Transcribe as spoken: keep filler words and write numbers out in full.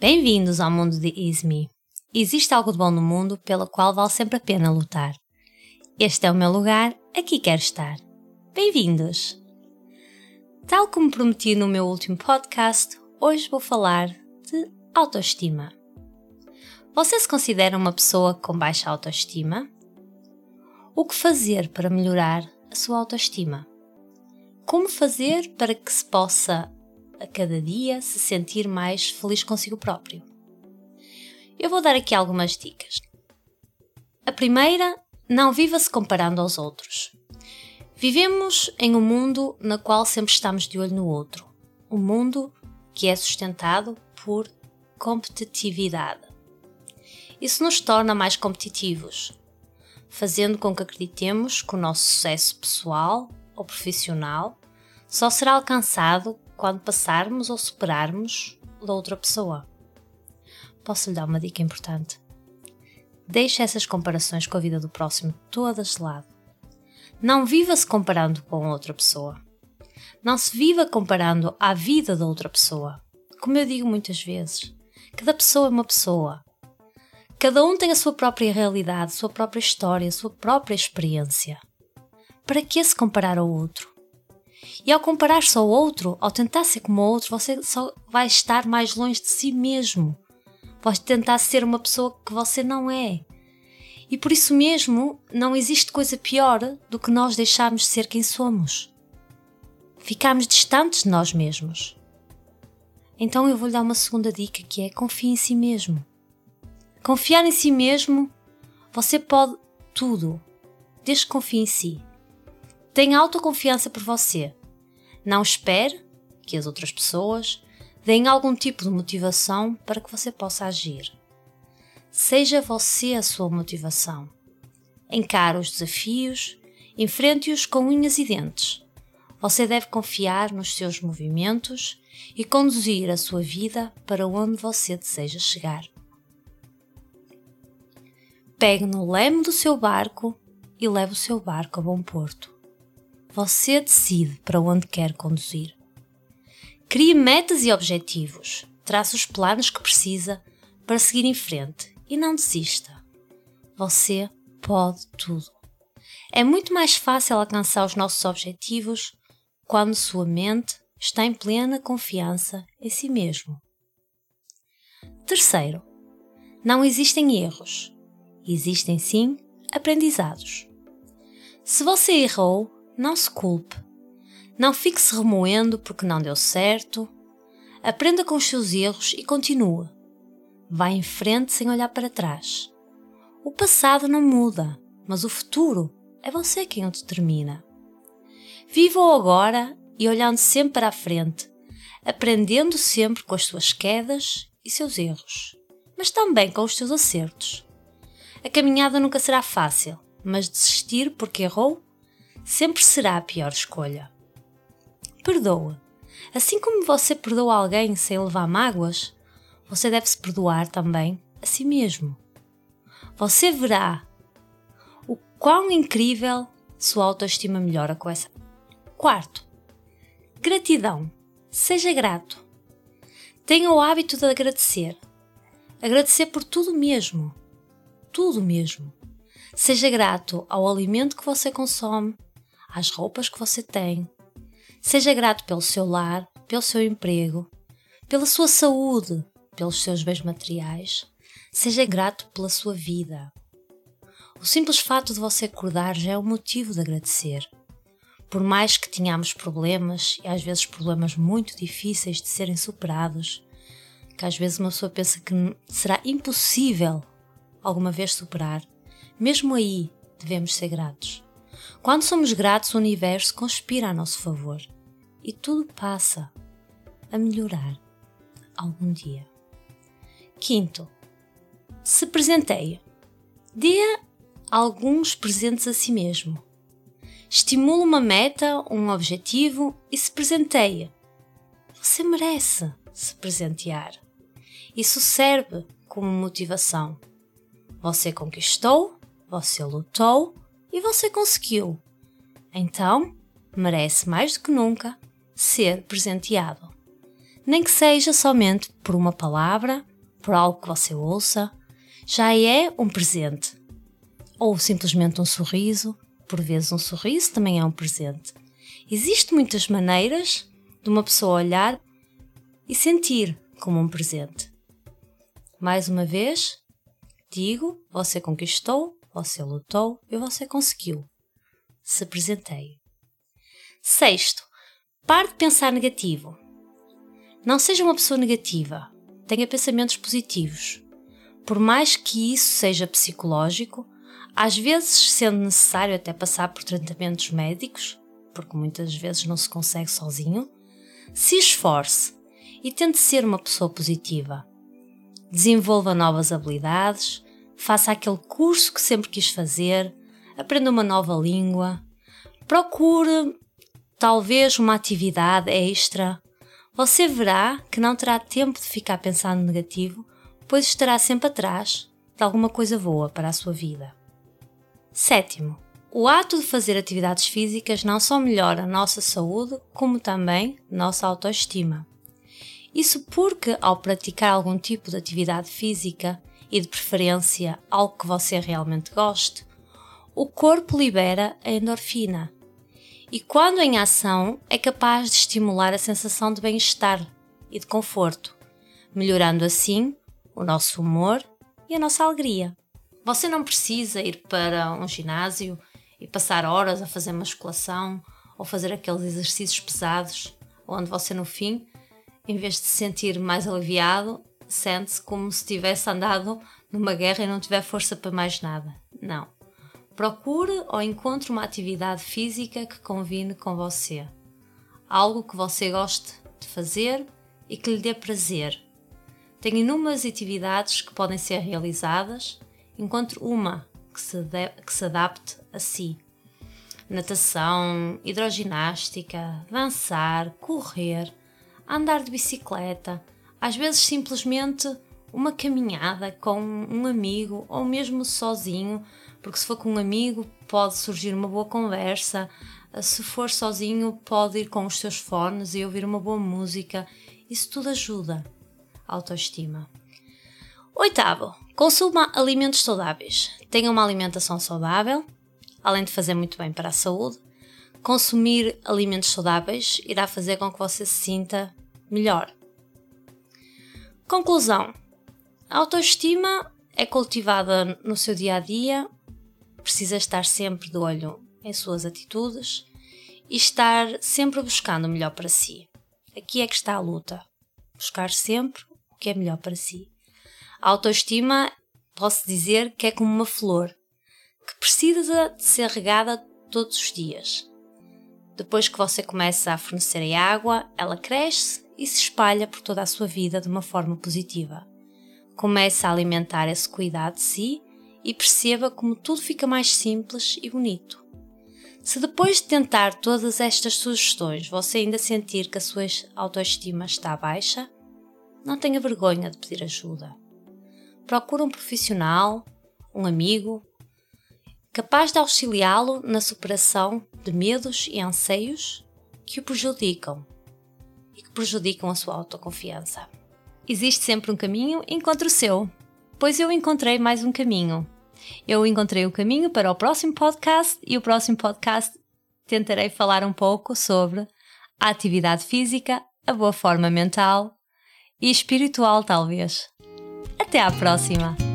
Bem-vindos ao mundo de Isme. Existe algo de bom no mundo pelo qual vale sempre a pena lutar. Este é o meu lugar, aqui quero estar. Bem-vindos! Tal como prometi no meu último podcast, hoje vou falar de autoestima. Você se considera uma pessoa com baixa autoestima? O que fazer para melhorar a sua autoestima? Como fazer para que se possa a cada dia se sentir mais feliz consigo próprio? Eu vou dar aqui algumas dicas. A primeira, não viva-se comparando aos outros. Vivemos em um mundo no qual sempre estamos de olho no outro. Um mundo que é sustentado por competitividade. Isso nos torna mais competitivos, fazendo com que acreditemos que o nosso sucesso pessoal ou profissional só será alcançado quando passarmos ou superarmos da outra pessoa. Posso lhe dar uma dica importante? Deixe essas comparações com a vida do próximo todas de lado. Não viva-se comparando com outra pessoa. Não se viva comparando à vida da outra pessoa. Como eu digo muitas vezes, cada pessoa é uma pessoa. Cada um tem a sua própria realidade, a sua própria história, a sua própria experiência. Para que se comparar ao outro? E ao comparar-se ao outro, ao tentar ser como o outro, você só vai estar mais longe de si mesmo. Vai tentar ser uma pessoa que você não é. E por isso mesmo, não existe coisa pior do que nós deixarmos de ser quem somos. Ficarmos distantes de nós mesmos. Então eu vou-lhe dar uma segunda dica, que é confie em si mesmo. Confiar em si mesmo, você pode tudo, desde que confie em si. Tenha autoconfiança por você. Não espere que as outras pessoas deem algum tipo de motivação para que você possa agir. Seja você a sua motivação. Encare os desafios, enfrente-os com unhas e dentes. Você deve confiar nos seus movimentos e conduzir a sua vida para onde você deseja chegar. Pegue no leme do seu barco e leve o seu barco a bom porto. Você decide para onde quer conduzir. Crie metas e objetivos. Trace os planos que precisa para seguir em frente e não desista. Você pode tudo. É muito mais fácil alcançar os nossos objetivos quando sua mente está em plena confiança em si mesmo. Terceiro, não existem erros. Existem sim aprendizados. Se você errou, não se culpe. Não fique se remoendo porque não deu certo. Aprenda com os seus erros e continue. Vá em frente sem olhar para trás. O passado não muda, mas o futuro é você quem o determina. Viva o agora e olhando sempre para a frente, aprendendo sempre com as suas quedas e seus erros, mas também com os seus acertos. A caminhada nunca será fácil, mas desistir porque errou sempre será a pior escolha. Perdoa. Assim como você perdoa alguém sem levar mágoas, você deve se perdoar também a si mesmo. Você verá o quão incrível sua autoestima melhora com essa. Quarto, gratidão. Seja grato. Tenha o hábito de agradecer. Agradecer por tudo mesmo. Tudo mesmo. Seja grato ao alimento que você consome, às roupas que você tem. Seja grato pelo seu lar, pelo seu emprego, pela sua saúde, pelos seus bens materiais. Seja grato pela sua vida. O simples fato de você acordar já é um motivo de agradecer. Por mais que tenhamos problemas, e às vezes problemas muito difíceis de serem superados, que às vezes uma pessoa pensa que será impossível alguma vez superar, mesmo aí devemos ser gratos. Quando somos gratos, o universo conspira a nosso favor e tudo passa a melhorar algum dia. Quinto, se presenteie. Dê alguns presentes a si mesmo. Estimule uma meta, um objetivo e se presenteie. Você merece se presentear. Isso serve como motivação. Você conquistou, você lutou e você conseguiu. Então, merece mais do que nunca ser presenteado. Nem que seja somente por uma palavra por algo que você ouça, já é um presente. Ou simplesmente um sorriso, por vezes um sorriso também é um presente. Existem muitas maneiras de uma pessoa olhar e sentir como um presente. Mais uma vez, digo, você conquistou, você lutou e você conseguiu. Se presenteie. Sexto, pare de pensar negativo. Não seja uma pessoa negativa. Tenha pensamentos positivos. Por mais que isso seja psicológico, às vezes sendo necessário até passar por tratamentos médicos, porque muitas vezes não se consegue sozinho, se esforce e tente ser uma pessoa positiva. Desenvolva novas habilidades, faça aquele curso que sempre quis fazer, aprenda uma nova língua, procure talvez uma atividade extra. Você verá que não terá tempo de ficar pensando negativo, pois estará sempre atrás de alguma coisa boa para a sua vida. Sétimo, o ato de fazer atividades físicas não só melhora a nossa saúde, como também a nossa autoestima. Isso porque, ao praticar algum tipo de atividade física, e de preferência algo que você realmente goste, o corpo libera a endorfina e, quando em ação, é capaz de estimular a sensação de bem-estar e de conforto, melhorando assim o nosso humor e a nossa alegria. Você não precisa ir para um ginásio e passar horas a fazer musculação ou fazer aqueles exercícios pesados, onde você no fim, em vez de se sentir mais aliviado, sente-se como se tivesse andado numa guerra e não tiver força para mais nada. Não. Procure ou encontre uma atividade física que combine com você. Algo que você goste de fazer e que lhe dê prazer. Tem inúmeras atividades que podem ser realizadas. Encontre uma que se, de, que se adapte a si. Natação, hidroginástica, dançar, correr, andar de bicicleta, às vezes simplesmente uma caminhada com um amigo ou mesmo sozinho, porque se for com um amigo pode surgir uma boa conversa, se for sozinho pode ir com os seus fones e ouvir uma boa música, isso tudo ajuda a autoestima. Oitavo, consuma alimentos saudáveis. Tenha uma alimentação saudável, além de fazer muito bem para a saúde. Consumir alimentos saudáveis irá fazer com que você se sinta melhor. Conclusão. A autoestima é cultivada no seu dia-a-dia, precisa estar sempre de olho em suas atitudes e estar sempre buscando o melhor para si. Aqui é que está a luta. Buscar sempre o que é melhor para si. A autoestima, posso dizer que é como uma flor, que precisa de ser regada todos os dias. Depois que você começa a fornecer a água, ela cresce e se espalha por toda a sua vida de uma forma positiva. Comece a alimentar esse cuidado de si e perceba como tudo fica mais simples e bonito. Se depois de tentar todas estas sugestões você ainda sentir que a sua autoestima está baixa, não tenha vergonha de pedir ajuda. Procure um profissional, um amigo, capaz de auxiliá-lo na superação de medos e anseios que o prejudicam e que prejudicam a sua autoconfiança. Existe sempre um caminho, encontre o seu, pois eu encontrei mais um caminho. Eu encontrei o caminho para o próximo podcast e o próximo podcast tentarei falar um pouco sobre a atividade física, a boa forma mental e espiritual talvez. Até à próxima!